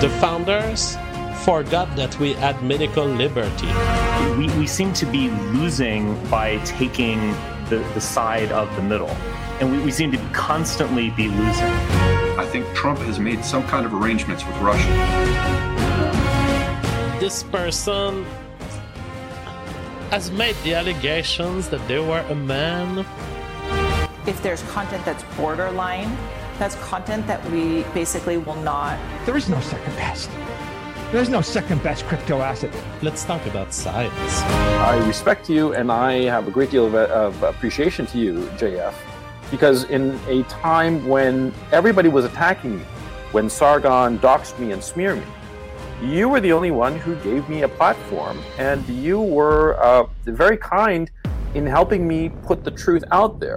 The founders forgot that we had medical liberty. We seem to be losing by taking the side of the middle. And we seem to constantly be losing. I think Trump has made some kind of arrangements with Russia. This person has made the allegations that they were a man. If there's content that's borderline, that's content that we basically will not. There is no second best. There's no second best crypto asset. Let's talk about science. I respect you, and I have a great deal of appreciation to you, JF, because in a time when everybody was attacking me, when Sargon doxed me and smeared me, you were the only one who gave me a platform, and you were very kind in helping me put the truth out there.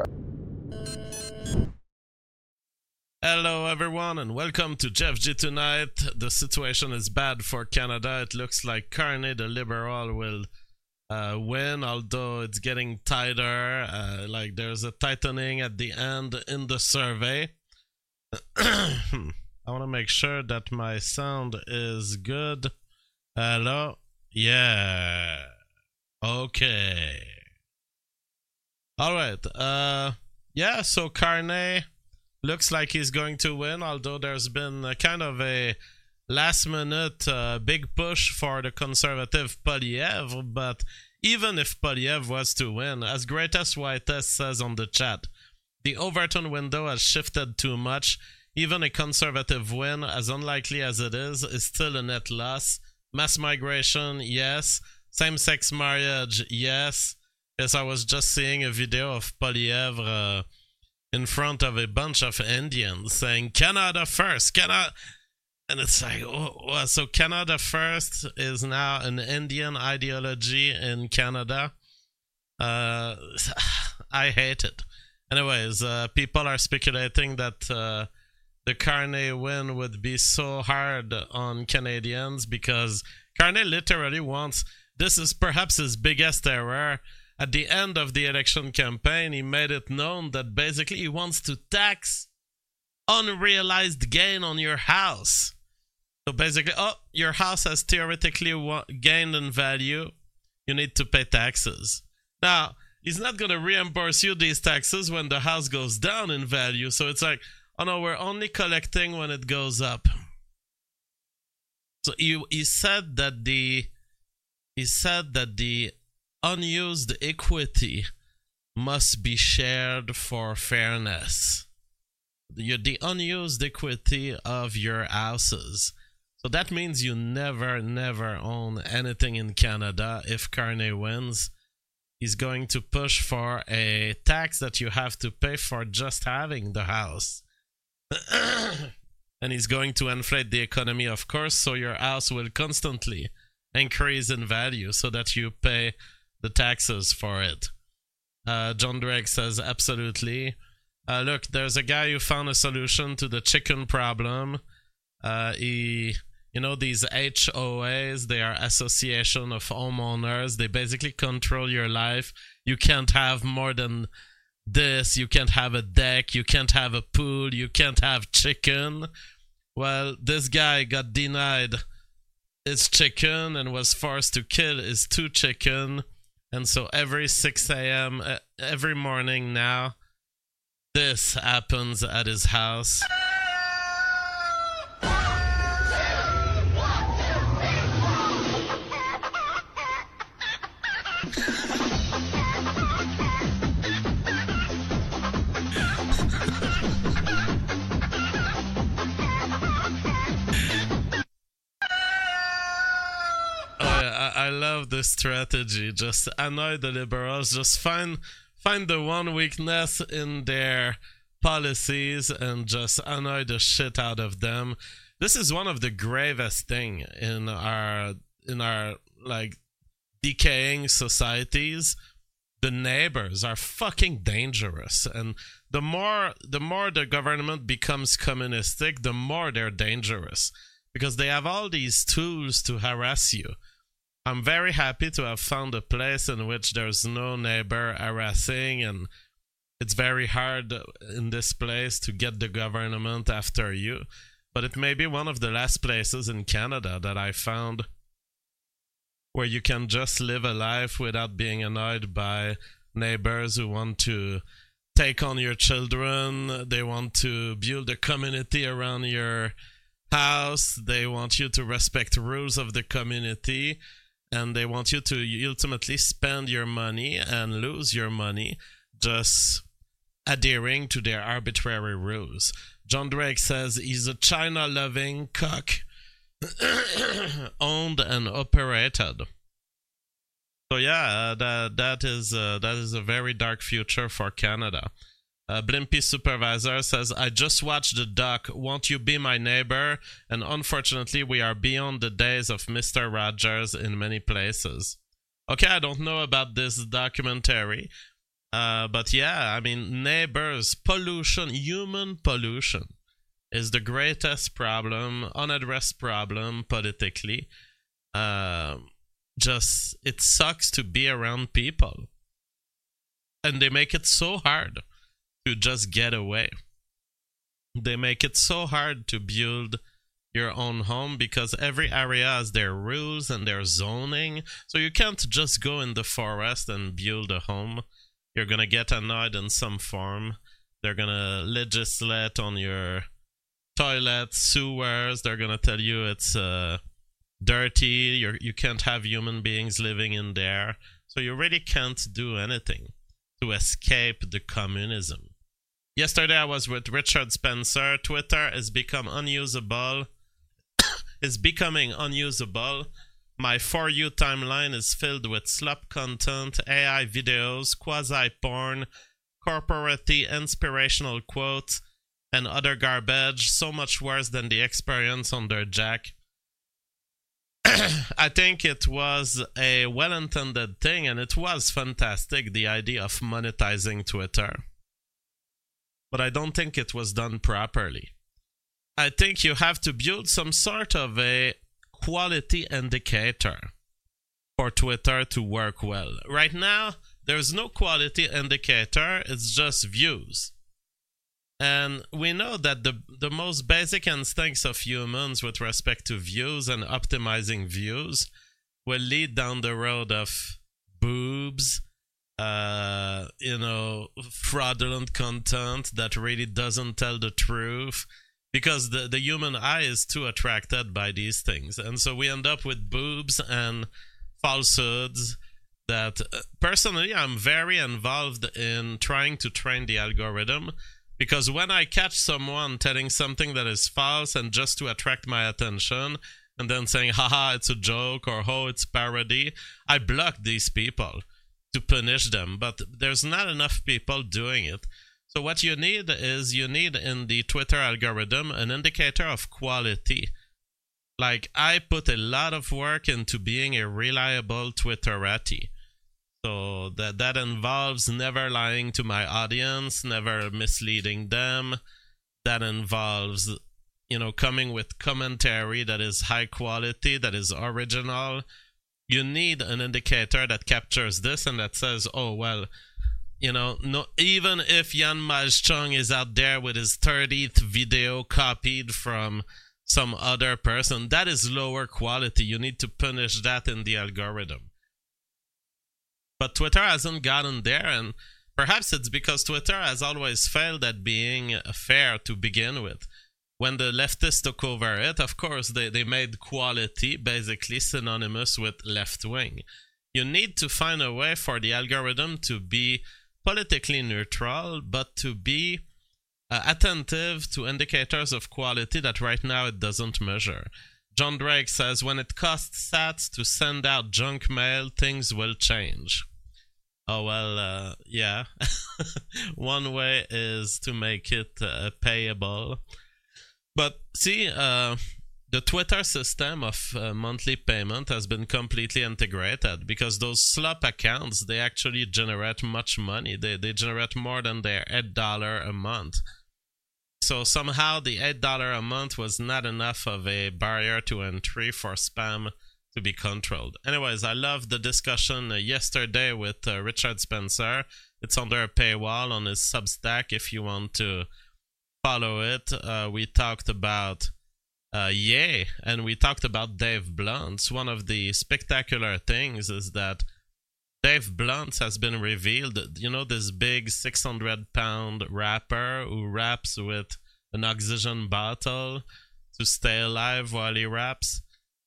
Hello everyone and welcome to Jeff G Tonight. The situation is bad for Canada. It looks like Carney the Liberal will win, although it's getting tighter. Like there's a tightening at the end in the survey. I want to make sure that my sound is good. Hello? Yeah. Okay. Alright. Yeah, so Carney looks like he's going to win, although there's been kind of a last-minute big push for the conservative Poilievre. But even if Poilievre was to win, as Greatest Whitest says on the chat, the Overton window has shifted too much. Even a conservative win, as unlikely as it is still a net loss. Mass migration, yes. Same-sex marriage, yes. Yes, I was just seeing a video of Poilievre in front of a bunch of Indians saying Canada first, Canada, and it's like, oh, so Canada first is now an Indian ideology in Canada. I hate it. Anyways, people are speculating that the Carney win would be so hard on Canadians because Carney literally wants, this is perhaps his biggest error. At the end of the election campaign, he made it known that basically he wants to tax unrealized gain on your house. So basically, your house has theoretically gained in value. You need to pay taxes. Now, he's not going to reimburse you these taxes when the house goes down in value. So it's like, oh no, we're only collecting when it goes up. So he said that the unused equity must be shared for fairness. The unused equity of your houses. So that means you never own anything in Canada. If Carney wins, he's going to push for a tax that you have to pay for just having the house. And he's going to inflate the economy, of course, so your house will constantly increase in value so that you pay the taxes for it. John Drake says absolutely. Look, there's a guy who found a solution to the chicken problem. These HOAs, they are association of homeowners. They basically control your life. You can't have more than this. You can't have a deck. You can't have a pool. You can't have chicken. Well, this guy got denied his chicken and was forced to kill his 2 chicken. And so every 6 a.m., every morning now, this happens at his house. I love this strategy. Just annoy the liberals. Just find the one weakness in their policies and just annoy the shit out of them. This is one of the gravest thing in our like decaying societies. The neighbors are fucking dangerous, and the more the government becomes communistic, the more they're dangerous because they have all these tools to harass you. I'm very happy to have found a place in which there's no neighbor harassing, and it's very hard in this place to get the government after you. but it may be one of the last places in Canada that I found where you can just live a life without being annoyed by neighbors who want to take on your children. They want to build a community around your house. They want you to respect rules of the community, and they want you to ultimately spend your money and lose your money just adhering to their arbitrary rules. John Drake says he's a China-loving cock owned and operated. So yeah, that is a very dark future for Canada. Blimpy Supervisor says, I just watched the doc, Won't You Be My Neighbor? And unfortunately, we are beyond the days of Mr. Rogers in many places. Okay, I don't know about this documentary. But yeah, I mean, neighbors, pollution, human pollution is the greatest problem, unaddressed problem politically. Just, it sucks to be around people. And they make it so hard to just get away. They make it so hard to build your own home because every area has their rules and their zoning. So you can't just go in the forest and build a home. You're going to get annoyed in some form. They're going to legislate on your toilets, sewers. They're going to tell you it's dirty. You can't have human beings living in there. So you really can't do anything to escape the communism. Yesterday I was with Richard Spencer. Twitter is becoming unusable. My For You timeline is filled with slop content, AI videos, quasi-porn, corporate inspirational quotes, and other garbage, so much worse than the experience under Jack. I think it was a well-intended thing, and it was fantastic, the idea of monetizing Twitter. But I don't think it was done properly. I think you have to build some sort of a quality indicator for Twitter to work well. Right now, there's no quality indicator, it's just views. And we know that the most basic instincts of humans with respect to views and optimizing views will lead down the road of boobs, fraudulent content that really doesn't tell the truth, because the human eye is too attracted by these things. And so we end up with boobs and falsehoods that, personally, I'm very involved in trying to train the algorithm, because when I catch someone telling something that is false and just to attract my attention, and then saying, haha, it's a joke, or oh, it's parody, I block these people to punish them. But there's not enough people doing it. So what you need is, in the Twitter algorithm, an indicator of quality. Like, I put a lot of work into being a reliable Twitterati. So that involves never lying to my audience, never misleading them. That involves, coming with commentary that is high quality, that is original. You need an indicator that captures this and that says, oh, well, no, even if Jan Malchung is out there with his 30th video copied from some other person, that is lower quality. You need to punish that in the algorithm. But Twitter hasn't gotten there, and perhaps it's because Twitter has always failed at being fair to begin with. When the leftists took over it, of course, they made quality basically synonymous with left-wing. You need to find a way for the algorithm to be politically neutral, but to be attentive to indicators of quality that right now it doesn't measure. John Drake says, when it costs sats to send out junk mail, things will change. Oh, well, yeah. One way is to make it payable. But see, the Twitter system of monthly payment has been completely integrated, because those slop accounts, they actually generate much money. They generate more than their $8 a month. So somehow the $8 a month was not enough of a barrier to entry for spam to be controlled. Anyways, I loved the discussion yesterday with Richard Spencer. It's under a paywall on his Substack if you want to follow it. We talked about Yeah, and we talked about Dave Bluntz. One of the spectacular things is that Dave Bluntz has been revealed. You know, this big 600-pound rapper who raps with an oxygen bottle to stay alive while he raps.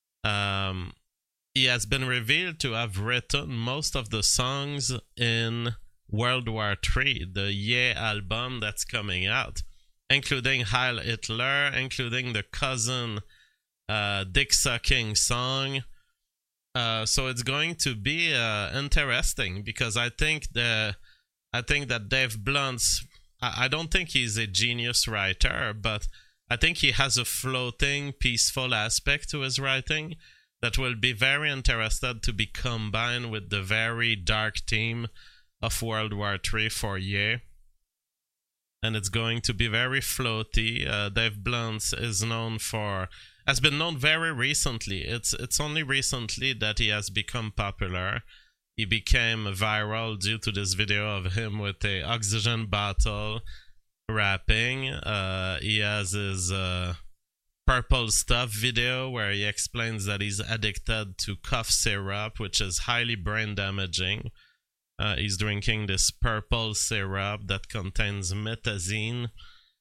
He has been revealed to have written most of the songs in World War III, the Yeah album that's coming out, including Heil Hitler, including the cousin Dick Sucking song. So it's going to be interesting, because I think that Dave Bluntz, I don't think he's a genius writer, but I think he has a floating, peaceful aspect to his writing that will be very interested to be combined with the very dark theme of World War III for Yeah. And it's going to be very floaty. Dave Bluntz has been known very recently. It's only recently that he has become popular. He became viral due to this video of him with a oxygen bottle rapping. He has his Purple Stuff video where he explains that he's addicted to cough syrup, which is highly brain damaging. He's drinking this purple syrup that contains methazine.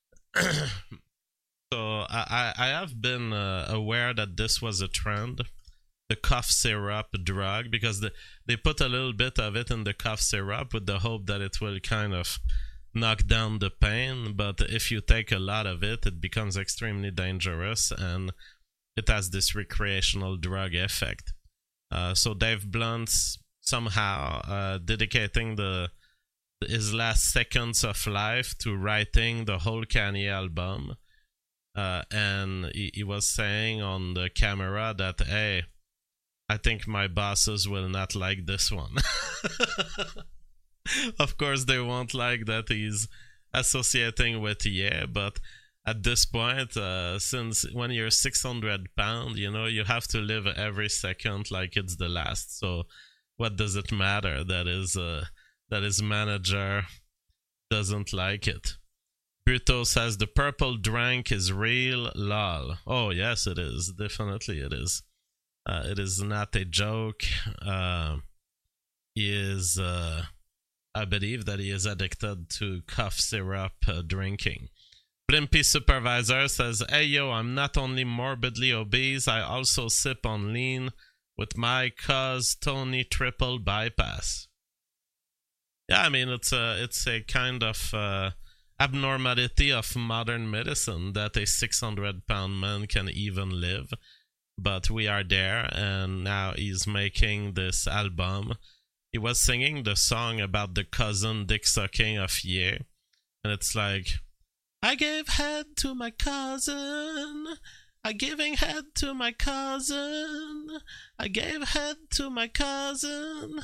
So I have been aware that this was a trend, the cough syrup drug, because they put a little bit of it in the cough syrup with the hope that it will kind of knock down the pain. But if you take a lot of it, it becomes extremely dangerous, and it has this recreational drug effect. So Dave Bluntz somehow dedicating his last seconds of life to writing the whole Kanye album. And he was saying on the camera that, hey, I think my bosses will not like this one. Of course, they won't like that he's associating with Yeah, but at this point, since when you're 600 pounds, you know, you have to live every second like it's the last. So what does it matter that his manager doesn't like it? Bruto says the purple drink is real, lol. Oh, yes, it is. Definitely it is. It is not a joke. He is, I believe that he is addicted to cough syrup drinking. Blimpy Supervisor says, hey, yo, I'm not only morbidly obese, I also sip on lean with my cuz Tony triple bypass. Yeah, I mean, it's a kind of abnormality of modern medicine that a 600-pound man can even live. But we are there, and now he's making this album. He was singing the song about the cousin dick sucking of Yeah, and it's like, I gave head to my cousin, I giving head to my cousin, I gave head to my cousin.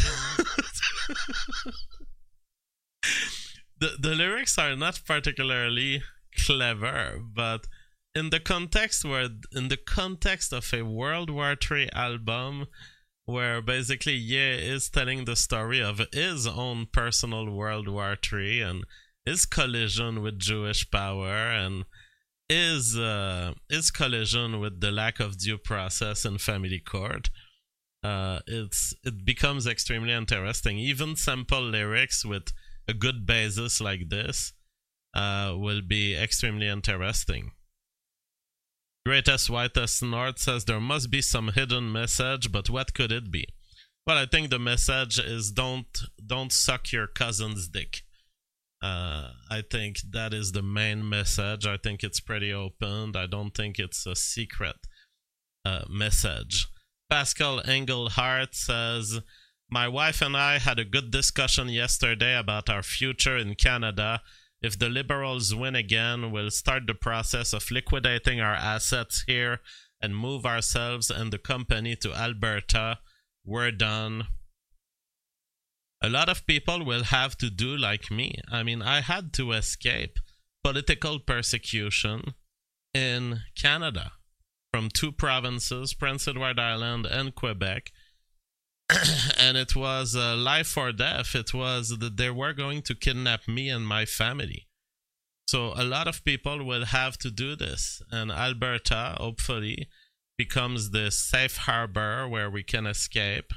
The lyrics are not particularly clever, but in the context of a World War III album, where basically Yeah is telling the story of his own personal World War III and his collision with Jewish power and his collision with the lack of due process in family court, it becomes extremely interesting. Even simple lyrics with a good basis like this will be extremely interesting. Greatest Whitest North says there must be some hidden message, but what could it be? Well, I think the message is don't suck your cousin's dick. I think that is the main message. I think it's pretty open. I don't think it's a secret message. Pascal Engelhardt says, my wife and I had a good discussion yesterday about our future in Canada. If the Liberals win again, we'll start the process of liquidating our assets here and move ourselves and the company to Alberta. We're done. A lot of people will have to do like me. I mean, I had to escape political persecution in Canada from two provinces, Prince Edward Island and Quebec. And it was life or death. It was that they were going to kidnap me and my family. So a lot of people will have to do this, and Alberta, hopefully, becomes this safe harbor where we can escape.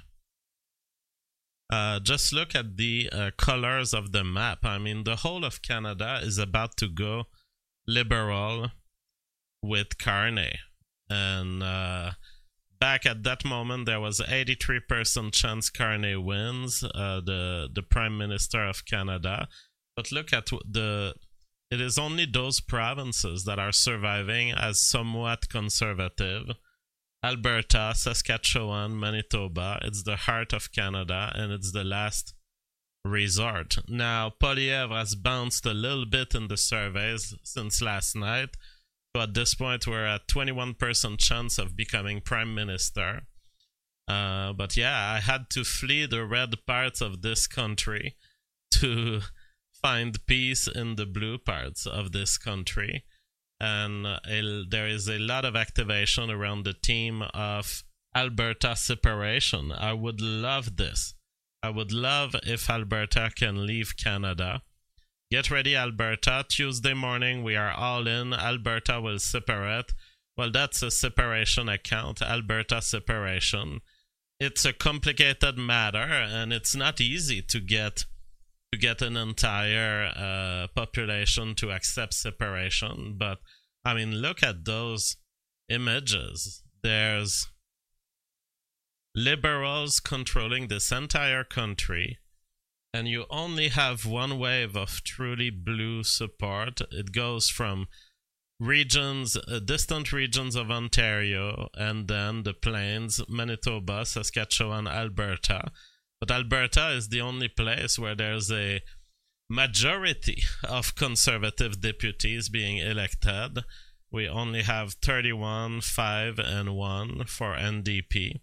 Just look at the colors of the map. I mean, the whole of Canada is about to go liberal with Carney. And back at that moment, there was 83% chance Carney wins, the Prime Minister of Canada. But look at it is only those provinces that are surviving as somewhat conservative. Alberta, Saskatchewan, Manitoba, it's the heart of Canada, and it's the last resort. Now, Poilievre has bounced a little bit in the surveys since last night, so at this point we're at 21% chance of becoming Prime Minister. But yeah, I had to flee the red parts of this country to find peace in the blue parts of this country. And there is a lot of activation around the theme of Alberta separation. I would love this. I would love if Alberta can leave Canada. Get ready, Alberta. Tuesday morning, we are all in. Alberta will separate. Well, that's a separation account, Alberta separation. It's a complicated matter, and it's not easy to get an entire population to accept separation. But I mean, look at those images. There's liberals controlling this entire country, and you only have one wave of truly blue support. It goes from regions, distant regions of Ontario, and then the plains, Manitoba, Saskatchewan, Alberta. But Alberta is the only place where there's a majority of conservative deputies being elected. We only have 31, 5, and 1 for NDP.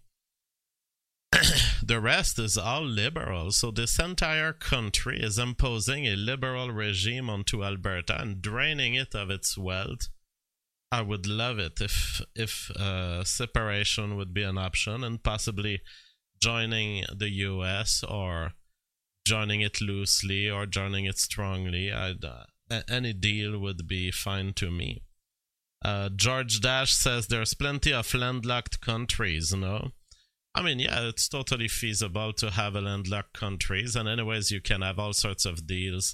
The rest is all liberal. So this entire country is imposing a liberal regime onto Alberta and draining it of its wealth. I would love it if separation would be an option, and possibly joining the US or joining it loosely or joining it strongly. Any deal would be fine to me. George Dash says there's plenty of landlocked countries, no? I mean, yeah, it's totally feasible to have a landlocked countries, and anyways, you can have all sorts of deals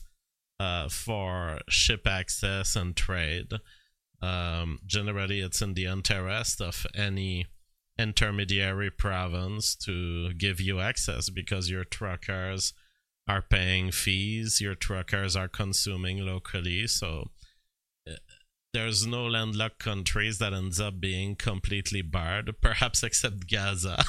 for ship access and trade. Generally, it's in the interest of any intermediary province to give you access, because your truckers are paying fees, your truckers are consuming locally, so there's no landlocked countries that ends up being completely barred, perhaps except Gaza.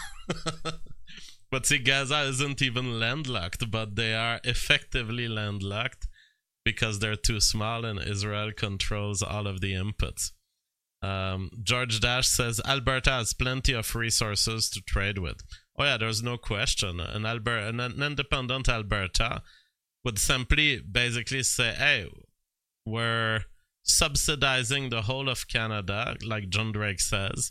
But see, Gaza isn't even landlocked, but they are effectively landlocked because they're too small and Israel controls all of the inputs. George Dash says Alberta has plenty of resources to trade with. Oh yeah, there's no question. An independent Alberta would simply basically say, hey, we're subsidizing the whole of Canada, like John Drake says.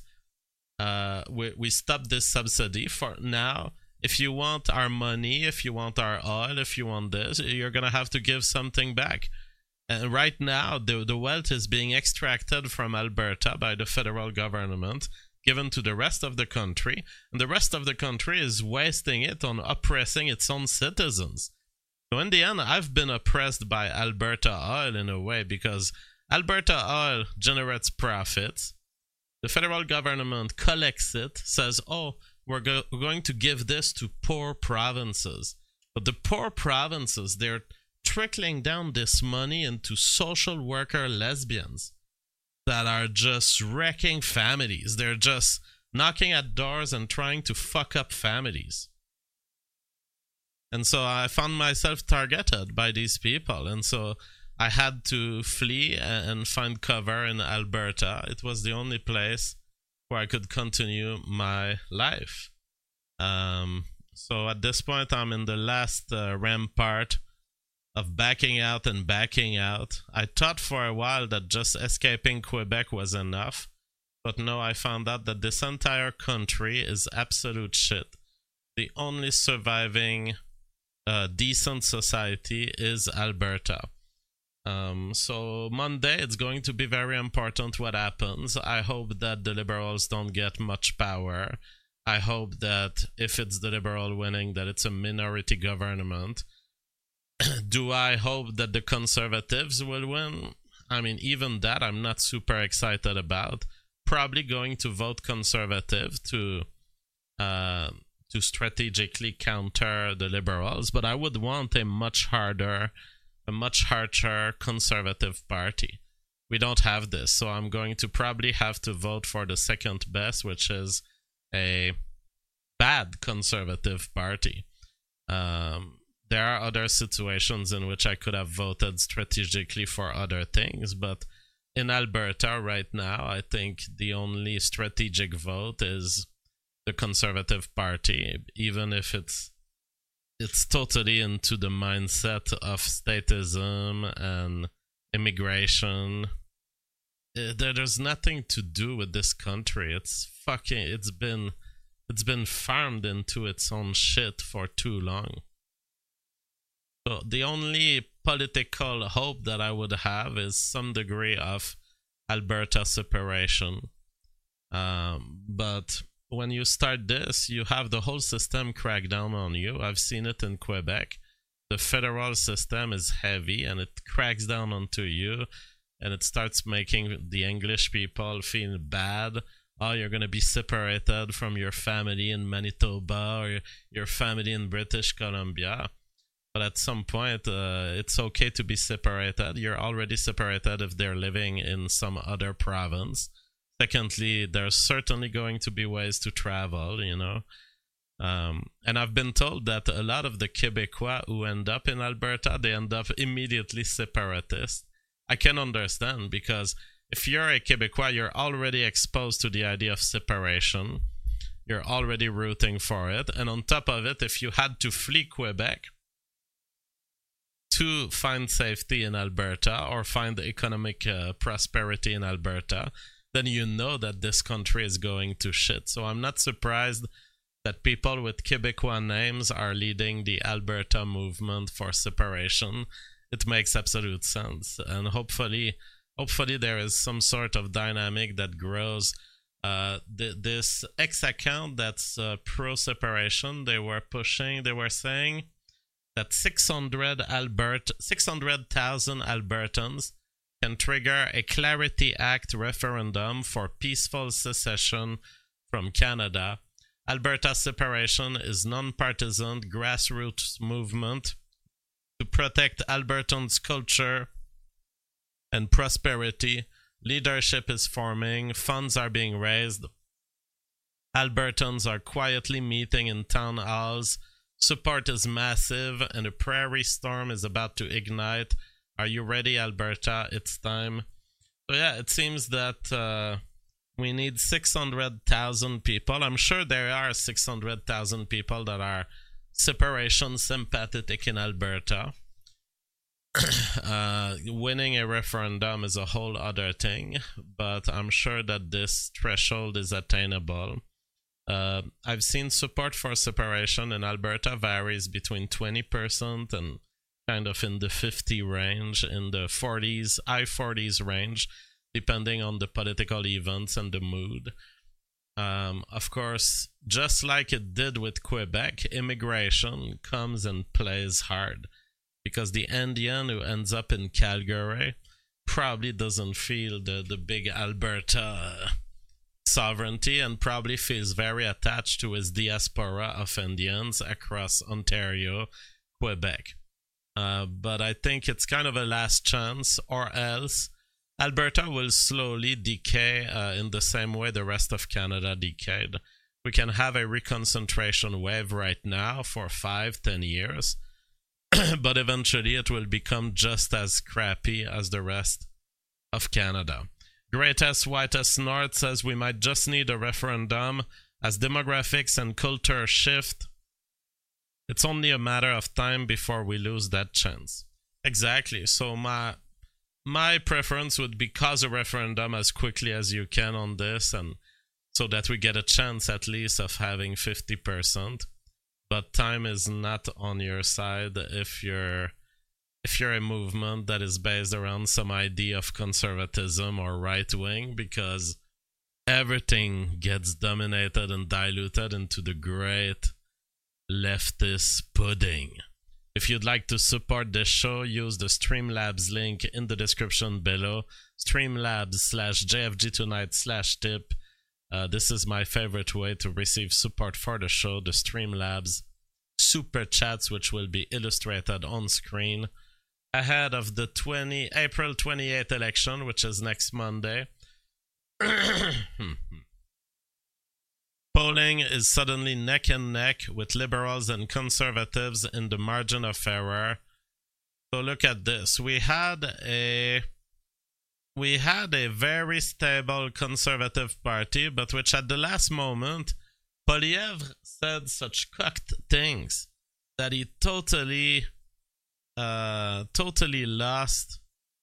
We stop this subsidy for now. If you want our money, if you want our oil, if you want this, you're going to have to give something back. And right now, the wealth is being extracted from Alberta by the federal government, given to the rest of the country. And the rest of the country is wasting it on oppressing its own citizens. So in the end, I've been oppressed by Alberta Oil in a way, because Alberta Oil generates profits. The federal government collects it, says, oh, we're going to give this to poor provinces. But the poor provinces, they're trickling down this money into social worker lesbians that are just wrecking families. They're just knocking at doors and trying to fuck up families. And so I found myself targeted by these people. And so I had to flee and find cover in Alberta. It was the only place where I could continue my life. So at this point, I'm in the last rampart of backing out and backing out. I thought for a while that just escaping Quebec was enough, but no, I found out that this entire country is absolute shit. The only surviving decent society is Alberta. So Monday, it's going to be very important what happens. I hope that the Liberals don't get much power. I hope that if it's the Liberal winning, that it's a minority government. Do I hope that the Conservatives will win? I mean, even that I'm not super excited about. Probably going to vote Conservative to strategically counter the Liberals, but I would want a much harsher Conservative party. We don't have this, so I'm going to probably have to vote for the second best, which is a bad Conservative party. There are other situations in which I could have voted strategically for other things, but in Alberta right now, I think the only strategic vote is the Conservative Party, even if it's totally into the mindset of statism and immigration. There's nothing to do with this country. It's been farmed into its own shit for too long. So the only political hope that I would have is some degree of Alberta separation. But when you start this, you have the whole system crack down on you. I've seen it in Quebec. The federal system is heavy and it cracks down onto you, and it starts making the English people feel bad. Oh, you're going to be separated from your family in Manitoba or your family in British Columbia. But at some point, it's okay to be separated. You're already separated if they're living in some other province. Secondly, there's certainly going to be ways to travel, you know. And I've been told that a lot of the Quebecois who end up in Alberta, they end up immediately separatist. I can understand, because if you're a Quebecois, you're already exposed to the idea of separation. You're already rooting for it. And on top of it, if you had to flee Quebec to find safety in Alberta or find economic prosperity in Alberta, then you know that this country is going to shit. So I'm not surprised that people with Quebecois names are leading the Alberta movement for separation. It makes absolute sense. And hopefully there is some sort of dynamic that grows. This X account that's pro-separation, they were saying that 600,000 Albertans can trigger a Clarity Act referendum for peaceful secession from Canada. Alberta separation is non-partisan grassroots movement to protect Albertans' culture and prosperity. Leadership is forming, funds are being raised. Albertans are quietly meeting in town halls. Support is massive, and a prairie storm is about to ignite. Are you ready, Alberta? It's time. So yeah, it seems that we need 600,000 people. I'm sure there are 600,000 people that are separation sympathetic in Alberta. Winning a referendum is a whole other thing, but I'm sure that this threshold is attainable. I've seen support for separation in Alberta varies between 20% and kind of in the 50 range, in the 40s, high 40s range, depending on the political events and the mood. Of course, just like it did with Quebec, immigration comes and plays hard, because the Indian who ends up in Calgary probably doesn't feel the big Alberta sovereignty and probably feels very attached to his diaspora of Indians across Ontario, Quebec. But I think it's kind of a last chance, or else Alberta will slowly decay in the same way the rest of Canada decayed. We can have a reconcentration wave right now for 5-10 years, but eventually it will become just as crappy as the rest of Canada. Greatest Whitest North says we might just need a referendum as demographics and culture shift. It's only a matter of time before we lose that chance. Exactly. So my preference would be cause a referendum as quickly as you can on this, and so that we get a chance at least of having 50%. But time is not on your side if you're if you're a movement that is based around some idea of conservatism or right-wing, because everything gets dominated and diluted into the great leftist pudding. If you'd like to support this show, use the Streamlabs link in the description below. Streamlabs/JFG Tonight/tip. This is my favorite way to receive support for the show, the Streamlabs super chats, which will be illustrated on screen ahead of the April 28th election, which is next Monday. Polling is suddenly neck and neck with liberals and conservatives in the margin of error. So look at this. We had a very stable conservative party, but which at the last moment, Poilievre said such cocked things that he totally lost.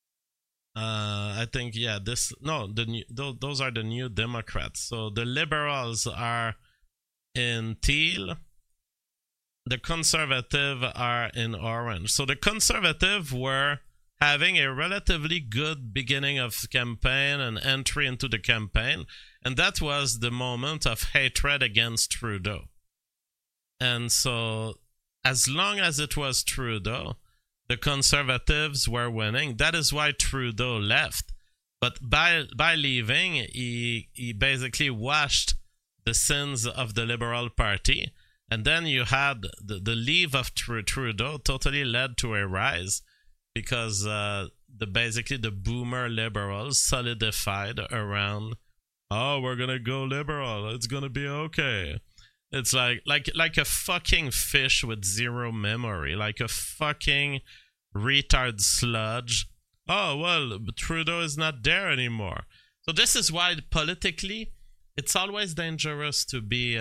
I think, yeah, those are the New Democrats. So the liberals are in teal, the conservative are in orange. So the conservative were having a relatively good beginning of campaign and entry into the campaign, and that was the moment of hatred against Trudeau. And so as long as it was Trudeau, the conservatives were winning. That is why Trudeau left. But by leaving, he basically washed the sins of the Liberal Party. And then you had the leave of Trudeau totally led to a rise, because basically the boomer liberals solidified around, oh, we're gonna go liberal, it's gonna be okay. It's like a fucking fish with zero memory, like a fucking retard sludge. Oh, well, Trudeau is not there anymore. So this is why politically it's always dangerous to be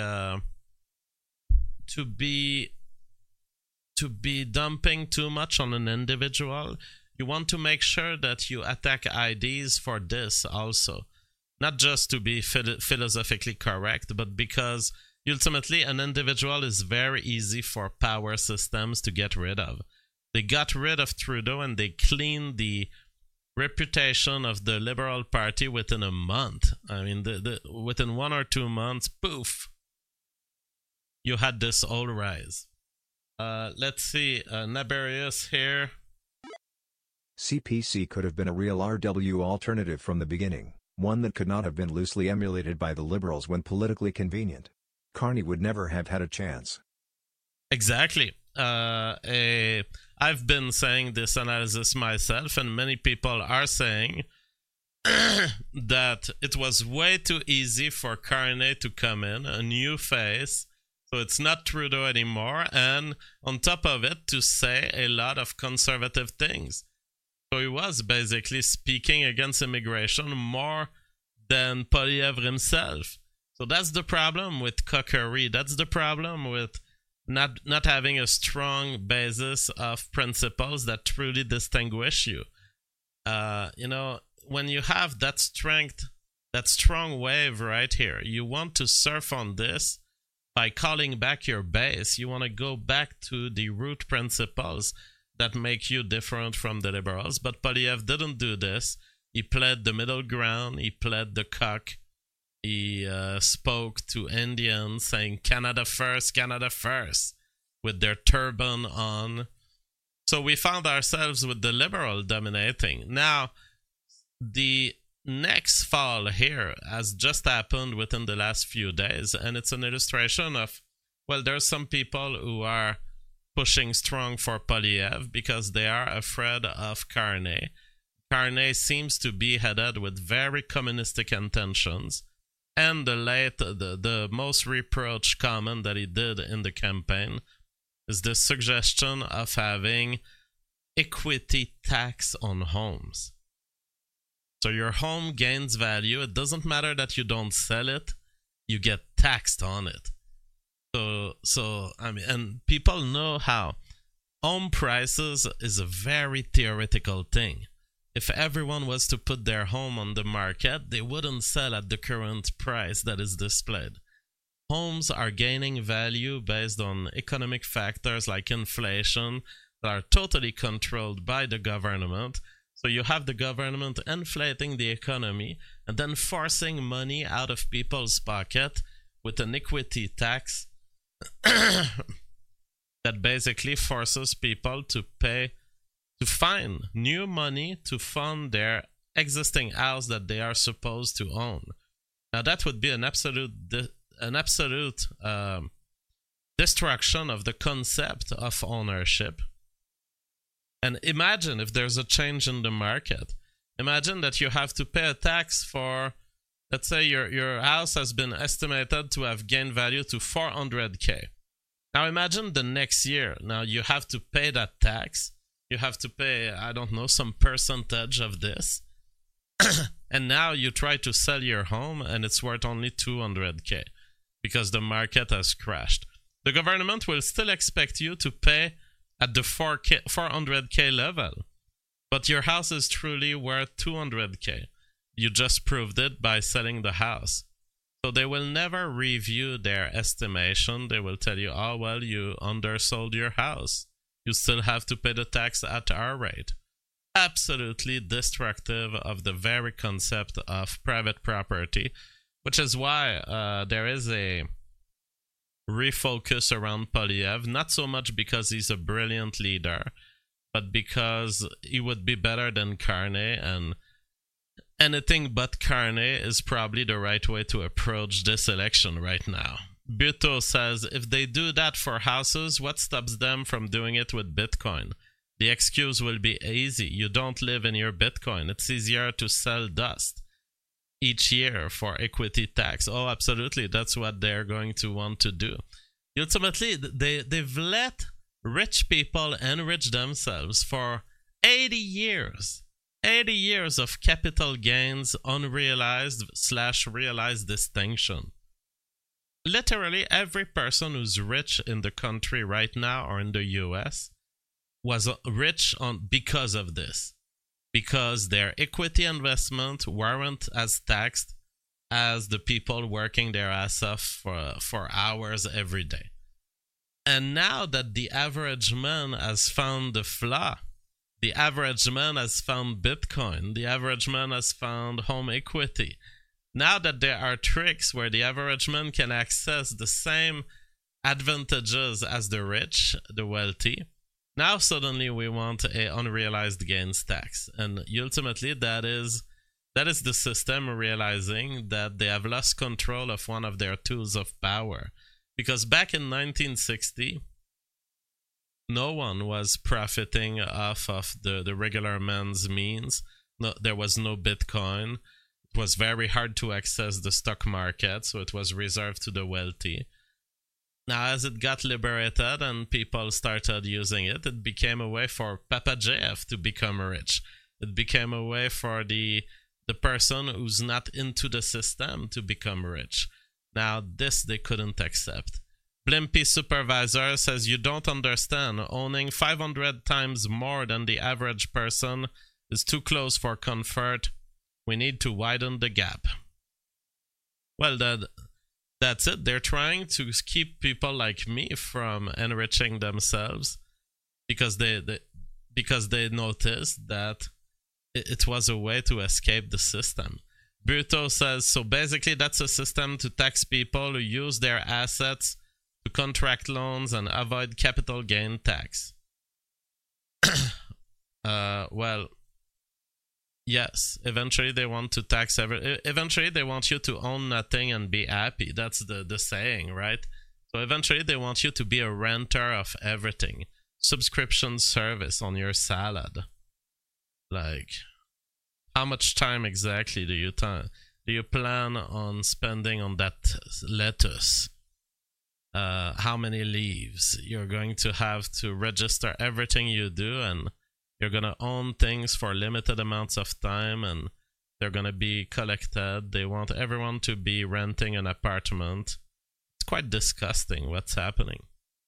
dumping too much on an individual. You want to make sure that you attack IDs for this also, not just to be philosophically correct, but because ultimately an individual is very easy for power systems to get rid of. They got rid of Trudeau and they cleaned the reputation of the Liberal Party within a month. I mean, within 1 or 2 months, poof, you had this whole rise. Let's see, Naberius here. CPC could have been a real RW alternative from the beginning, one that could not have been loosely emulated by the Liberals when politically convenient. Carney would never have had a chance. Exactly. I've been saying this analysis myself, and many people are saying that it was way too easy for Carney to come in, a new face, so it's not Trudeau anymore, and on top of it, to say a lot of conservative things. So he was basically speaking against immigration more than Poilievre himself. So that's the problem with cockery. That's the problem with not having a strong basis of principles that truly distinguish you. When you have that strength, that strong wave right here, you want to surf on this by calling back your base. You want to go back to the root principles that make you different from the liberals. But Poilievre didn't do this. He played the middle ground. He played the cock. He spoke to Indians saying Canada first, with their turban on. So we found ourselves with the liberal dominating. Now, the next fall here has just happened within the last few days, and it's an illustration of, well, there's some people who are pushing strong for Poilievre because they are afraid of Carney. Carney seems to be headed with very communistic intentions. And the most reproached comment that he did in the campaign is the suggestion of having equity tax on homes. So your home gains value. It doesn't matter that you don't sell it, you get taxed on it. So I mean, and people know how home prices is a very theoretical thing. If everyone was to put their home on the market, they wouldn't sell at the current price that is displayed. Homes are gaining value based on economic factors like inflation, that are totally controlled by the government. So you have the government inflating the economy and then forcing money out of people's pocket with an equity tax that basically forces people to find new money to fund their existing house that they are supposed to own. Now that would be an absolute destruction of the concept of ownership. And imagine if there's a change in the market. Imagine that you have to pay a tax for, let's say your house has been estimated to have gained value to 400K. Now imagine the next year. Now you have to pay that tax. You have to pay, I don't know, some percentage of this. And now you try to sell your home and it's worth only 200K because the market has crashed. The government will still expect you to pay at the 400K level, but your house is truly worth 200K. You just proved it by selling the house. So they will never review their estimation. They will tell you, oh, well, you undersold your house. You still have to pay the tax at our rate. Absolutely destructive of the very concept of private property, which is why there is a refocus around Poilievre, not so much because he's a brilliant leader, but because he would be better than Carney, and anything but Carney is probably the right way to approach this election right now. Buteau says, if they do that for houses, what stops them from doing it with Bitcoin? The excuse will be easy. You don't live in your Bitcoin. It's easier to sell dust each year for equity tax. Oh, absolutely. That's what they're going to want to do. Ultimately, they've let rich people enrich themselves for 80 years. 80 years of capital gains, unrealized/realized distinction. Literally every person who's rich in the country right now or in the US was rich because of this. Because their equity investment weren't as taxed as the people working their ass off for hours every day. And now that the average man has found the flaw, the average man has found Bitcoin, the average man has found home equity, now that there are tricks where the average man can access the same advantages as the rich, the wealthy, now suddenly we want a unrealized gains tax. And ultimately that is the system realizing that they have lost control of one of their tools of power. Because back in 1960, no one was profiting off of the regular man's means. No, there was no Bitcoin. It was very hard to access the stock market, so it was reserved to the wealthy. Now, as it got liberated and people started using it, it became a way for Papa JF to become rich. It became a way for the person who's not into the system to become rich. Now, this they couldn't accept. Blimpy Supervisor says, you don't understand. Owning 500 times more than the average person is too close for comfort. We need to widen the gap. Well, that's it. They're trying to keep people like me from enriching themselves because they noticed that it was a way to escape the system. Buteau says, so basically that's a system to tax people who use their assets to contract loans and avoid capital gain tax. Well, yes, eventually they want to tax eventually they want you to own nothing and be happy. That's the saying, right? So eventually they want you to be a renter of everything. Subscription service on your salad. Like, how much time exactly do you plan on spending on that lettuce? How many leaves? You're going to have to register everything you do, and you're going to own things for limited amounts of time, and they're going to be collected. They want everyone to be renting an apartment. It's quite disgusting what's happening.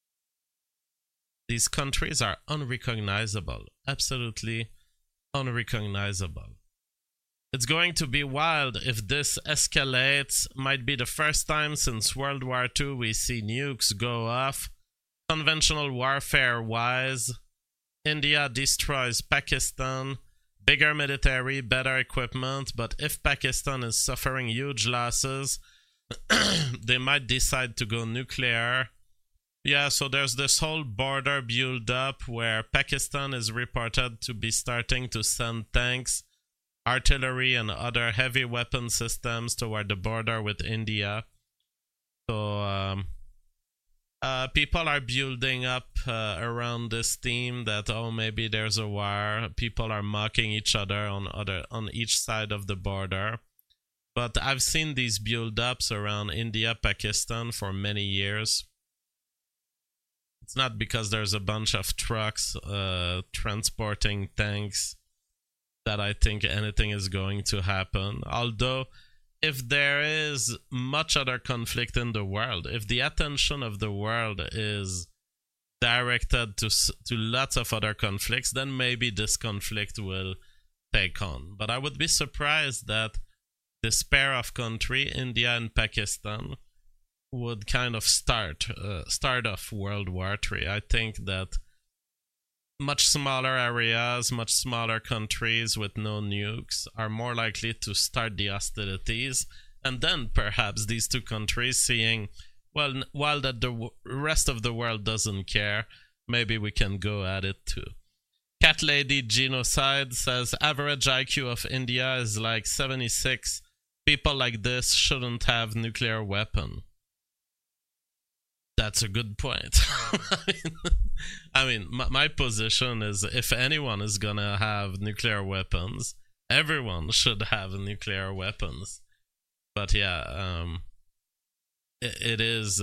These countries are unrecognizable. Absolutely unrecognizable. It's going to be wild if this escalates. Might be the first time since World War II we see nukes go off. Conventional warfare-wise, India destroys Pakistan, bigger military, better equipment, but if Pakistan is suffering huge losses, they might decide to go nuclear. Yeah, so there's this whole border build up where Pakistan is reported to be starting to send tanks, artillery, and other heavy weapon systems toward the border with India. So people are building up around this theme that, oh, maybe there's a war. People are mocking each other on each side of the border. But I've seen these build-ups around India, Pakistan for many years. It's not because there's a bunch of trucks transporting tanks that I think anything is going to happen. Although, if there is much other conflict in the world, if the attention of the world is directed to lots of other conflicts, then maybe this conflict will take on. But I would be surprised that this pair of country, India and Pakistan, would kind of start off World War III. I think that much smaller areas, much smaller countries with no nukes are more likely to start the hostilities, and then perhaps these two countries seeing, well, while that the rest of the world doesn't care, maybe we can go at it too. Cat Lady Genocide says average IQ of India is like 76. People like this shouldn't have nuclear weapon. That's a good point. I mean, my position is if anyone is gonna have nuclear weapons, everyone should have nuclear weapons. But yeah, it is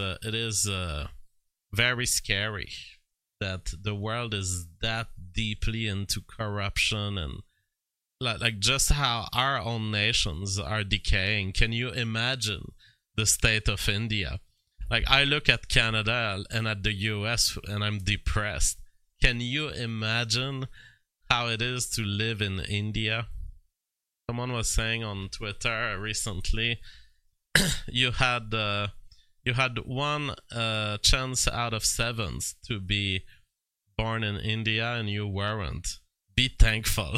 very scary that the world is that deeply into corruption and like just how our own nations are decaying. Can you imagine the state of India? Like, I look at Canada and at the US and I'm depressed. Can you imagine how it is to live in India? Someone was saying on Twitter recently, you had one chance out of 7 to be born in India and you weren't. Be thankful.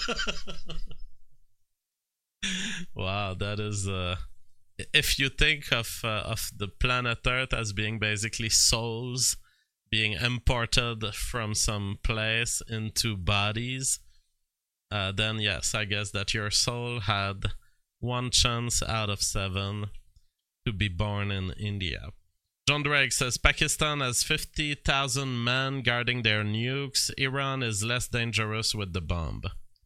Wow, that is... if you think of the planet Earth as being basically souls being imported from some place into bodies, then yes, I guess that your soul had one chance out of 7 to be born in India. John Drake says Pakistan has 50,000 men guarding their nukes. Iran is less dangerous with the bomb.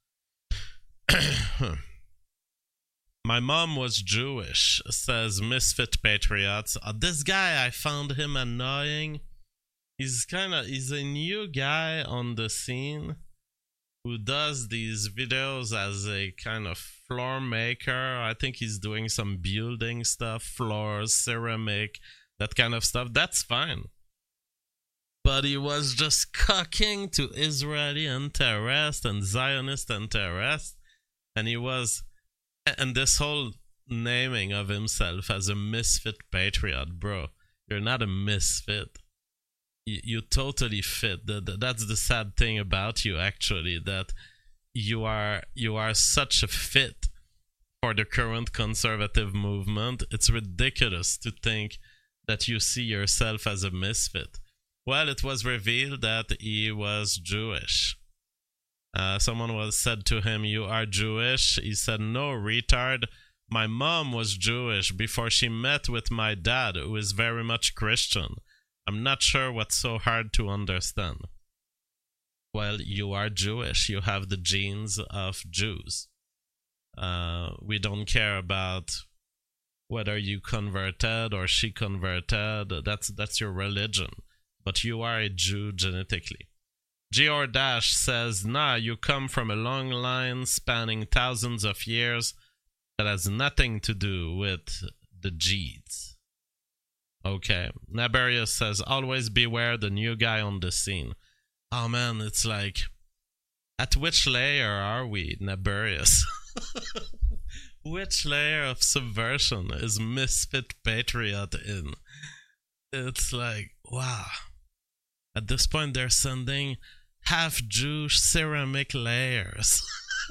My mom was Jewish, says Misfit Patriots. This guy, I found him annoying. He's a new guy on the scene who does these videos as a kind of floor maker. I think he's doing some building stuff, floors, ceramic, that kind of stuff. That's fine. But he was just cocking to Israeli interest and Zionist interest. And he was... And this whole naming of himself as a misfit patriot, bro, you're not a misfit. You totally fit. That's the sad thing about you, actually, that you are such a fit for the current conservative movement. It's ridiculous to think that you see yourself as a misfit. Well, it was revealed that he was Jewish. Someone said to him, "You are Jewish?" He said, "No, retard. My mom was Jewish before she met with my dad, who is very much Christian. I'm not sure what's so hard to understand." Well, you are Jewish. You have the genes of Jews. We don't care about whether you converted or she converted. That's your religion. But you are a Jew genetically. Geordash says, nah, you come from a long line spanning thousands of years that has nothing to do with the Jeeds. Okay. Nabarius says, always beware the new guy on the scene. Oh man, it's like, at which layer are we, Nabarius? Which layer of subversion is Misfit Patriot in? It's like, wow. At this point, they're sending half-Jew ceramic layers.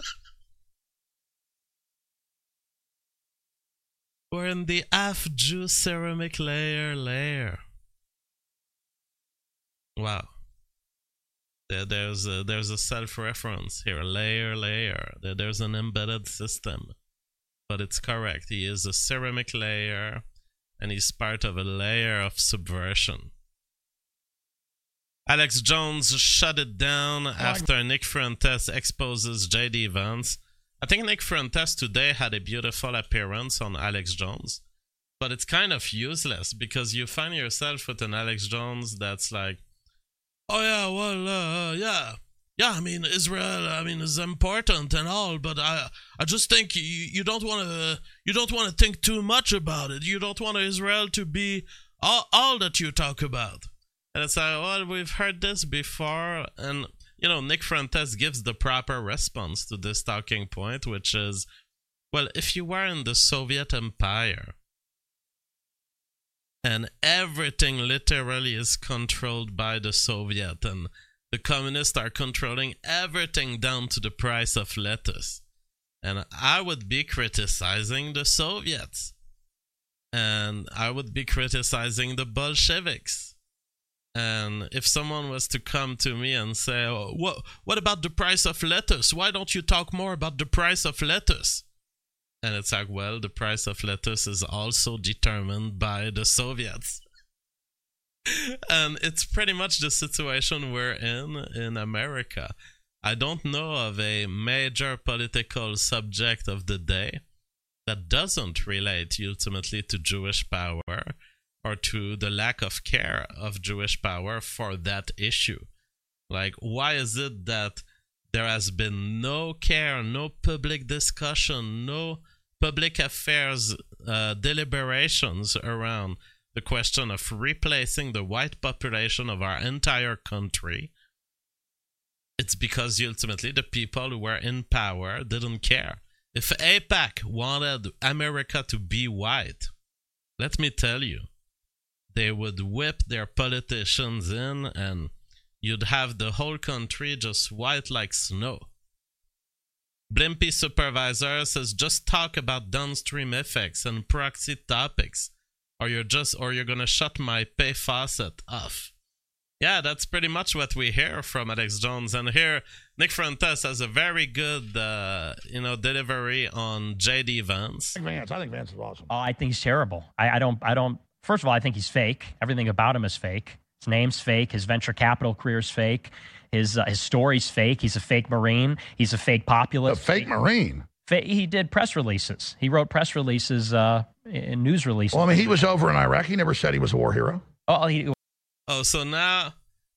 We're in the half-Jew ceramic layer. Wow. There's a self-reference here. Layer. There's an embedded system. But it's correct. He is a ceramic layer, and he's part of a layer of subversion. Alex Jones shut it down after Nick Fuentes exposes J.D. Vance. I think Nick Fuentes today had a beautiful appearance on Alex Jones, but it's kind of useless because you find yourself with an Alex Jones that's like, oh yeah, well, yeah, I mean, Israel, is important and all, but I just think you don't want to think too much about it. You don't want Israel to be all that you talk about. And it's like, well, we've heard this before, and Nick Fuentes gives the proper response to this talking point, which is, well, if you were in the Soviet Empire and everything literally is controlled by the Soviet and the communists are controlling everything down to the price of lettuce, and I would be criticizing the Soviets, and I would be criticizing the Bolsheviks. And if someone was to come to me and say, oh, what about the price of lettuce? Why don't you talk more about the price of lettuce? And it's like, well, the price of lettuce is also determined by the Soviets. And it's pretty much the situation we're in America. I don't know of a major political subject of the day that doesn't relate ultimately to Jewish power or to the lack of care of Jewish power for that issue. Like, why is it that there has been no care, no public discussion, no public affairs deliberations around the question of replacing the white population of our entire country? It's because ultimately the people who were in power didn't care. If AIPAC wanted America to be white, let me tell you, they would whip their politicians in and you'd have the whole country just white like snow. Blimpy Supervisor says, just talk about downstream effects and proxy topics, or you're gonna shut my pay faucet off. Yeah, that's pretty much what we hear from Alex Jones. And here, Nick Fuentes has a very good, delivery on J.D. Vance. I think Vance is awesome. Oh, I think he's terrible. I don't. First of all, I think he's fake. Everything about him is fake. His name's fake. His venture capital career is fake. His story's fake. He's a fake Marine. He's a fake populist. A fake Marine? He did press releases. He wrote press releases, in news releases. Well, he was over in Iraq. He never said he was a war hero. So now,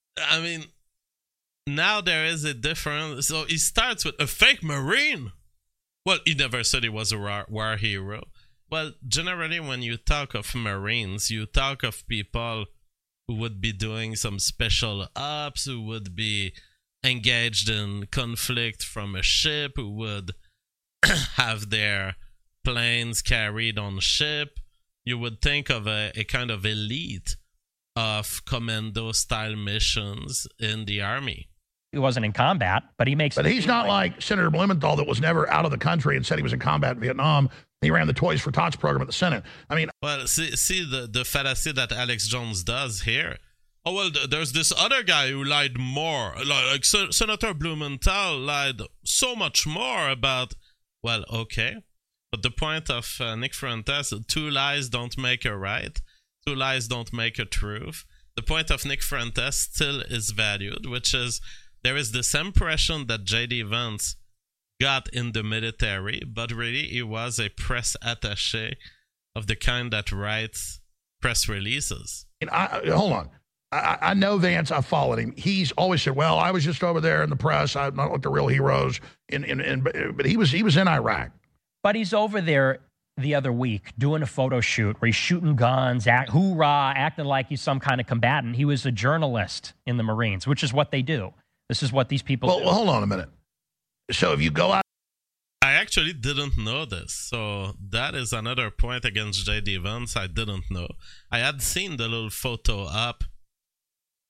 now there is a difference. So he starts with a fake Marine. Well, he never said he was a war hero. Well, generally, when you talk of Marines, you talk of people who would be doing some special ops, who would be engaged in conflict from a ship, who would have their planes carried on ship. You would think of a kind of elite of commando-style missions in the army. He wasn't in combat, but he makes... But he's not like Senator Blumenthal that was never out of the country and said he was in combat in Vietnam. He ran the Toys for Tots program at the Senate. Well, see the fallacy that Alex Jones does here. Oh, well, there's this other guy who lied more. Like Senator Blumenthal lied so much more about... Well, okay. But the point of Nick Fuentes, two lies don't make a right. Two lies don't make a truth. The point of Nick Fuentes still is valued, which is there is this impression that J.D. Vance got in the military, but really he was a press attaché of the kind that writes press releases. Hold on. I know Vance. I followed him. He's always said, well, I was just over there in the press. I'm not like the real heroes. But he was in Iraq. But he's over there the other week doing a photo shoot where he's shooting guns, hoorah, acting like he's some kind of combatant. He was a journalist in the Marines, which is what they do. This is what these people do. Well, hold on a minute. So if you go out... I actually didn't know this. So that is another point against J.D. Vance. I didn't know. I had seen the little photo up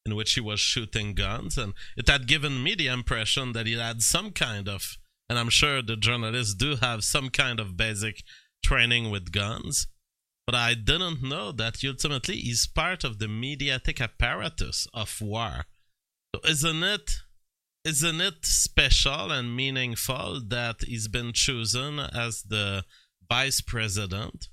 in which he was shooting guns, and it had given me the impression that he had some kind of, and I'm sure the journalists do have some kind of basic training with guns, but I didn't know that ultimately he's part of the mediatic apparatus of war. So isn't it special and meaningful that he's been chosen as the vice president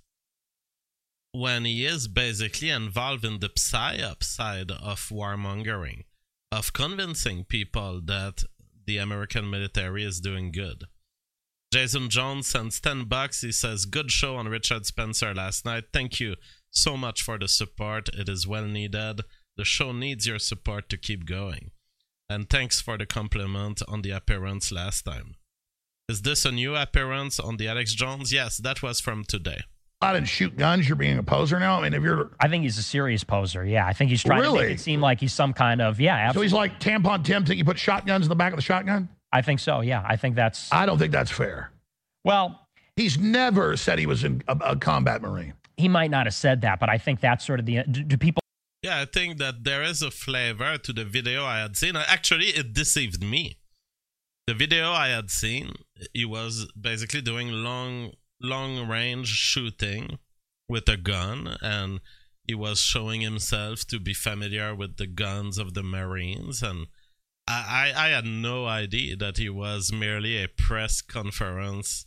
when he is basically involved in the psyop side of warmongering, of convincing people that the American military is doing good? Jason Jones sends $10. He says, good show on Richard Spencer last night. Thank you so much for the support. It is well needed. The show needs your support to keep going. And thanks for the compliment on the appearance last time. Is this a new appearance on the Alex Jones? Yes, that was from today. I didn't shoot guns. You're being a poser now. I mean, if you're, I think he's a serious poser. Yeah, I think he's trying to make it seem like he's some kind of absolutely. So he's like Tampon Tim. Think you put shotguns in the back of the shotgun? I think so. Yeah, I think that's. I don't think that's fair. Well, he's never said he was in a combat Marine. He might not have said that, but I think that's sort of the. Do people? Yeah, I think that there is a flavor to the video I had seen. Actually, it deceived me. The video I had seen, he was basically doing long range shooting with a gun, and he was showing himself to be familiar with the guns of the Marines, and I had no idea that he was merely a press conference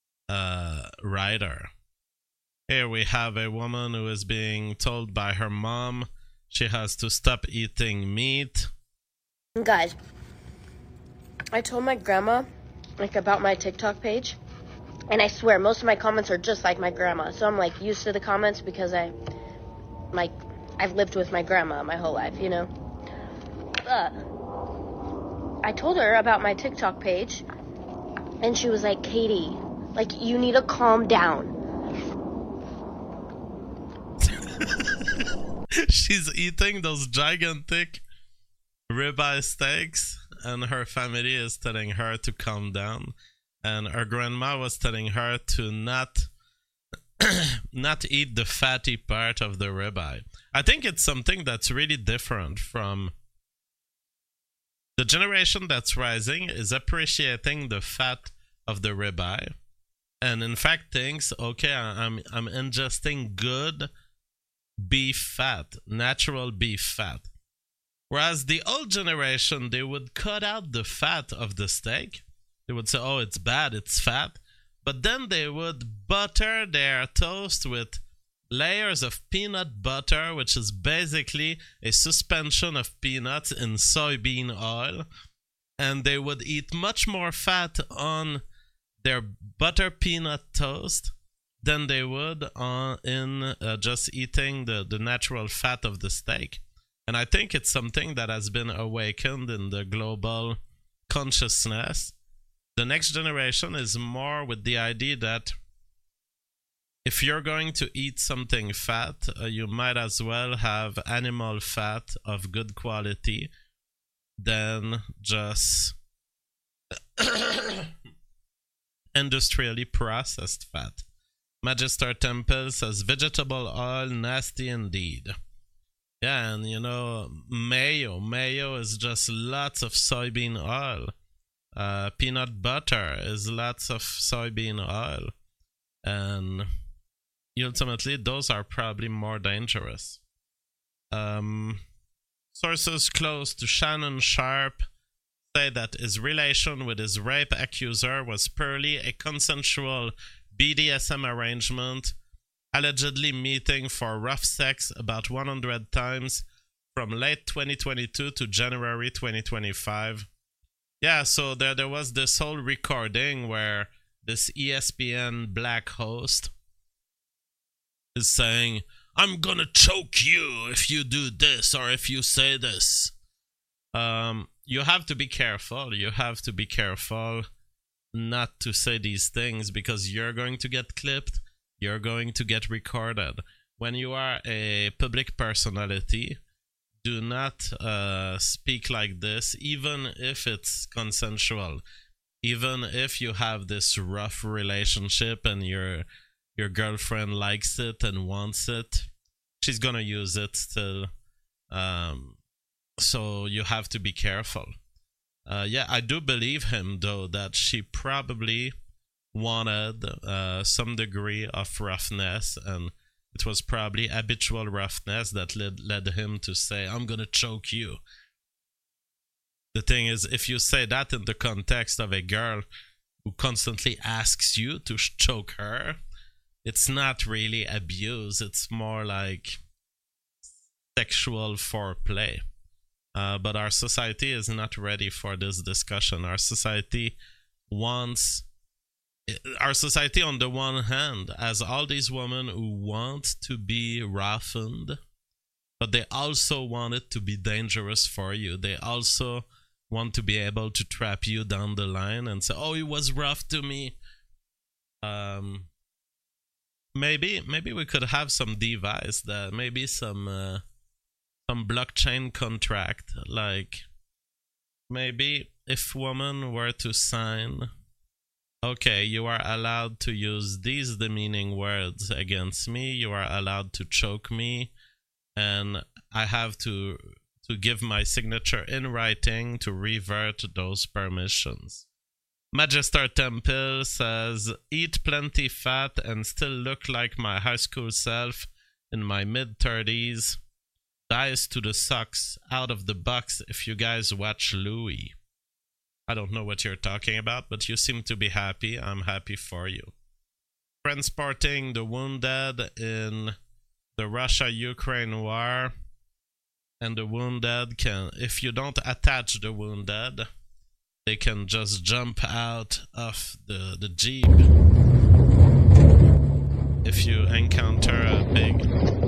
writer. Here we have a woman who is being told by her mom she has to stop eating meat. Guys, I told my grandma about my TikTok page, and I swear most of my comments are just like my grandma. So I'm used to the comments because I've lived with my grandma my whole life, But I told her about my TikTok page, and she was like, Katie, you need to calm down. She's eating those gigantic ribeye steaks, and her family is telling her to calm down. And her grandma was telling her to not eat the fatty part of the ribeye. I think it's something that's really different from the generation that's rising is appreciating the fat of the ribeye, and in fact thinks, okay, I'm ingesting good beef fat, natural beef fat. Whereas the old generation, they would cut out the fat of the steak. They would say, oh, it's bad, it's fat. But then they would butter their toast with layers of peanut butter, which is basically a suspension of peanuts in soybean oil. And they would eat much more fat on their butter peanut toast than they would in just eating the natural fat of the steak. And I think it's something that has been awakened in the global consciousness. The next generation is more with the idea that if you're going to eat something fat, you might as well have animal fat of good quality than just industrially processed fat. Magister Temple says, vegetable oil, nasty indeed. Yeah, and mayo is just lots of soybean oil. Peanut butter is lots of soybean oil. And ultimately, those are probably more dangerous. Sources close to Shannon Sharp say that his relation with his rape accuser was purely a consensual BDSM arrangement, allegedly meeting for rough sex about 100 times from late 2022 to January 2025. Yeah, so there was this whole recording where this ESPN black host is saying, I'm gonna choke you if you do this or if you say this. You have to be careful. You have to be careful not to say these things because you're going to get clipped. You're going to get recorded. When you are a public personality, do not speak like this, even if it's consensual. Even if you have this rough relationship and your girlfriend likes it and wants it, she's gonna use it still. So you have to be careful. Yeah, I do believe him, though, that she probably wanted some degree of roughness, and it was probably habitual roughness that led him to say, I'm gonna choke you. The thing is, if you say that in the context of a girl who constantly asks you to choke her, it's not really abuse, it's more like sexual foreplay. But our society is not ready for this discussion. Our society on the one hand has all these women who want to be roughened, but they also want it to be dangerous for you. They also want to be able to trap you down the line and say, oh, he was rough to me. Maybe we could have some device, that maybe some blockchain contract, like maybe if women were to sign, okay, you are allowed to use these demeaning words against me, you are allowed to choke me, and I have to give my signature in writing to revert those permissions. Magister Temple says, eat plenty fat and still look like my high school self in my mid-30s. Dies to the socks out of the box if you guys watch Louis. I don't know what you're talking about, but you seem to be happy. I'm happy for you. Transporting the wounded in the Russia-Ukraine war. And the wounded can, if you don't attach the wounded, they can just jump out of the Jeep. If you encounter a big...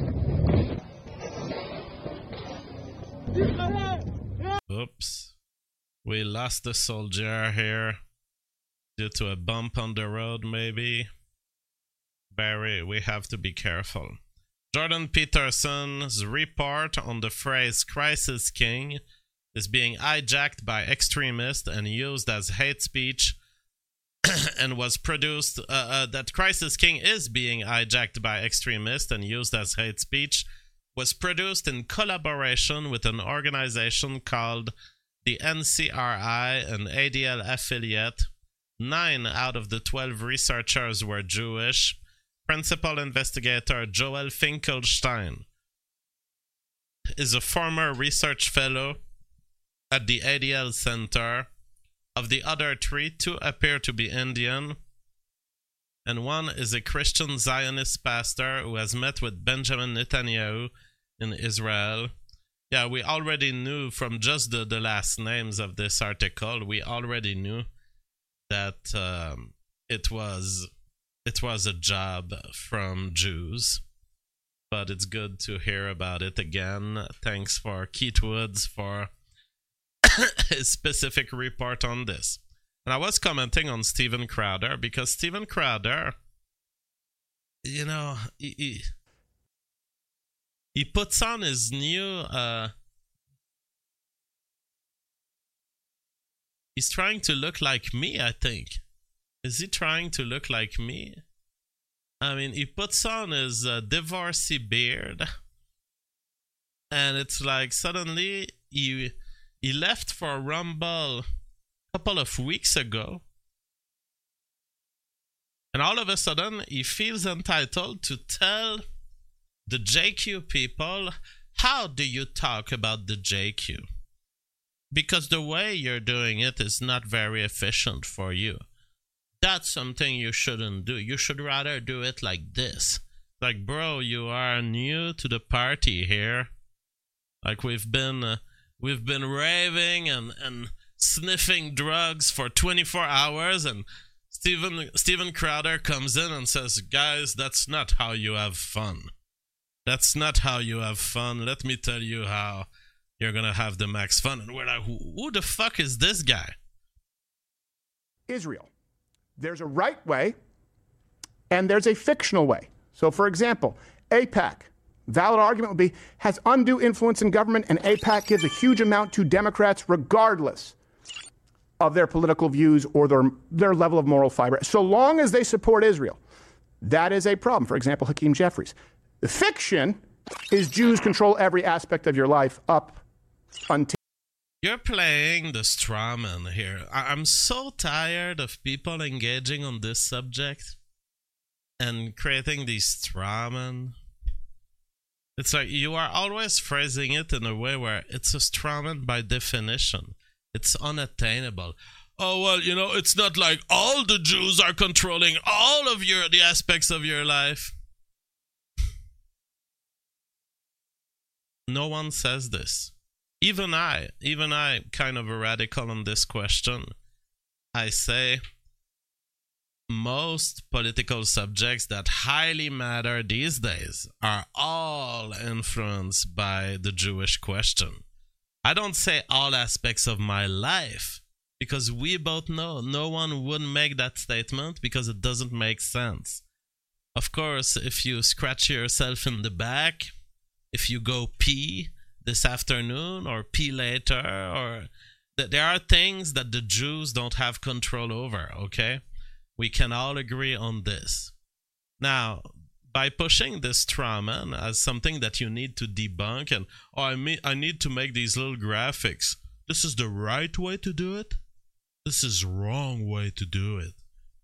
Oops. We lost the soldier here due to a bump on the road, maybe. Barry, we have to be careful. Jordan Peterson's report on the phrase Crisis King is being hijacked by extremists and used as hate speech and was produced, that Crisis King is being hijacked by extremists and used as hate speech, was produced in collaboration with an organization called the NCRI, an ADL affiliate. 9 out of the 12 researchers were Jewish. Principal investigator Joel Finkelstein is a former research fellow at the ADL Center. Of the other 3, 2 appear to be Indian, and 1 is a Christian Zionist pastor who has met with Benjamin Netanyahu in Israel. Yeah, we already knew from just the last names of this article, we already knew that it was a job from Jews, but it's good to hear about it again. Thanks for Keith Woods for his specific report on this. And I was commenting on Steven Crowder because Steven Crowder, you know, he puts on his new he's trying to look like me, I think. Is he trying to look like me? I mean, he puts on his divorcee beard, and it's like suddenly he left for a Rumble a couple of weeks ago, and all of a sudden he feels entitled to tell the JQ people, how do you talk about the JQ? Because the way you're doing it is not very efficient for you. That's something you shouldn't do. You should rather do it like this. Like, bro, you are new to the party here. Like, we've been raving and sniffing drugs for 24 hours, and Steven Crowder comes in and says, guys, that's not how you have fun. That's not how you have fun. Let me tell you how you're gonna have the max fun. And we're like, who the fuck is this guy? Israel. There's a right way and there's a fictional way. So, for example, AIPAC, valid argument would be, has undue influence in government, and AIPAC gives a huge amount to Democrats regardless of their political views or their level of moral fiber. So long as they support Israel, that is a problem. For example, Hakeem Jeffries. The fiction is Jews control every aspect of your life up until you're playing the strawman here. I'm so tired of people engaging on this subject and creating these strawmen. It's like you are always phrasing it in a way where it's a strawman by definition. It's unattainable. Oh, well, you know, it's not like all the Jews are controlling all of the aspects of your life. No one says this. Even I, kind of a radical on this question. I say most political subjects that highly matter these days are all influenced by the Jewish question. I don't say all aspects of my life, because we both know no one would make that statement because it doesn't make sense. Of course, if you scratch yourself in the back, if you go pee this afternoon or pee later, or there are things that the Jews don't have control over, okay? We can all agree on this. Now, by pushing this strawman as something that you need to debunk and, I need to make these little graphics. This is the right way to do it. This is wrong way to do it.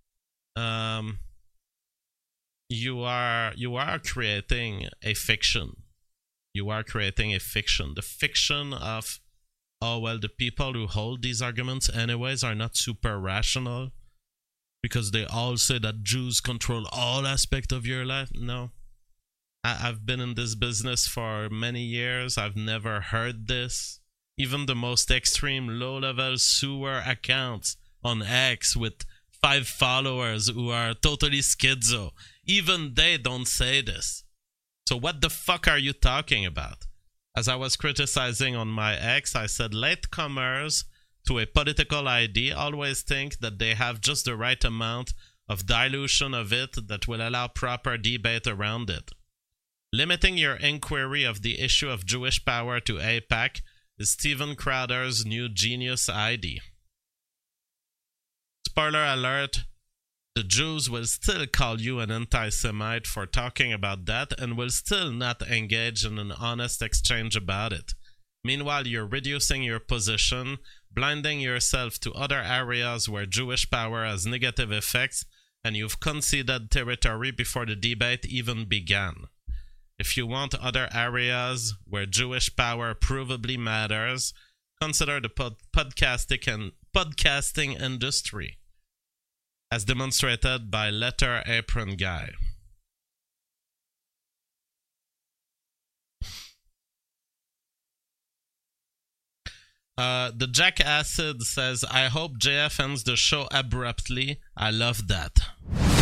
You are creating a fiction. You are creating a fiction. The fiction of, oh, well, the people who hold these arguments anyways are not super rational because they all say that Jews control all aspects of your life. No. I've been in this business for many years. I've never heard this. Even the most extreme low-level sewer accounts on X with 5 followers who are totally schizo, even they don't say this. So what the fuck are you talking about? As I was criticizing on my X, I said latecomers to a political idea always think that they have just the right amount of dilution of it that will allow proper debate around it. Limiting your inquiry of the issue of Jewish power to AIPAC is Steven Crowder's new genius idea. Spoiler alert, the Jews will still call you an anti-Semite for talking about that and will still not engage in an honest exchange about it. Meanwhile, you're reducing your position, blinding yourself to other areas where Jewish power has negative effects, and you've conceded territory before the debate even began. If you want other areas where Jewish power provably matters, consider the podcasting industry, as demonstrated by Letter Apron Guy. The Jack Acid says, I hope JF ends the show abruptly. I love that.